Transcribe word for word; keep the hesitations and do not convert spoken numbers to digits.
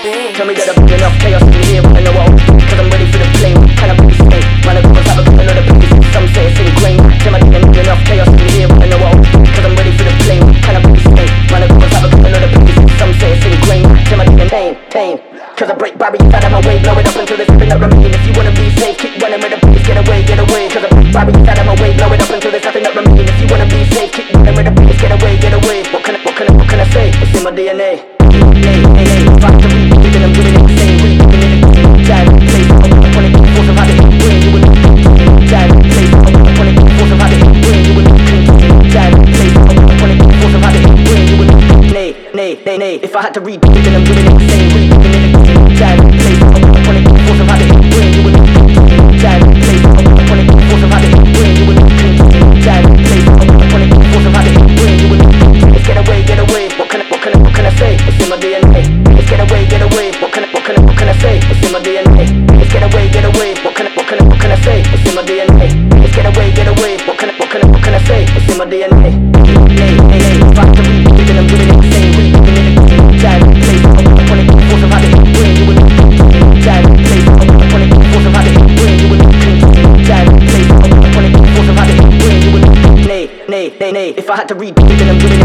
Tell me that I've been enough chaos in here, but I know I'll cause I'm ready for the flame. Can I really stay? Man, I come have a couple of the pieces. Some say it's ingrained. Tell me that I've been enough chaos in here, but I know I'll cause I'm ready for the flame. Can I really stay? Man, I come have a couple of the pieces. Some say it's ingrained. Tell me that I'm tame, tame. Cause I break barriers out of my way, blow it up until there's nothing that remains. If you wanna be safe, keep running with the pace. Get away, get away. Cause I break barriers out of my way, blow it up until there's nothing that remains. If you wanna be safe, keep running with the pace. Get away, get away. What can I, what can I, what can I say? It's in my D N A. Hey, hey, hey, factory, living and doing it the same way. Living in a time, place, I wanna keep force of habit. Bring you in time, place, I wanna keep force of habit. Bring you in time, place, I wanna keep force of habit. Bring you in nay, nay, nay, nay. If I had to read, living and doing it the same way. Living in a time, place, I wanna keep force of habit. Bring you in time, place, I wanna keep force of habit. Bring you in time, place, I wanna keep force of habit. Bring you in. Let's get away, get away. What can I, what can I, what can I say? It's in my D N A. Let's get away, get away. What can I, what can I, what can I say? It's in my D N A. Let's get away, get away. What can I, what can I, what can I say? It's in my D N A. Let's get away, get away. What can I, what can I, what can I say? It's in my D N A. Hey, hey, hey, factory, living and doing it the same way. Living in a time, place, I wanna keep force of habit. Bring you in time, place, I wanna keep force of habit. Bring you in time, place, I wanna keep force of habit. Bring you in nay, nay, nay, nay. If I had to read, living and doing it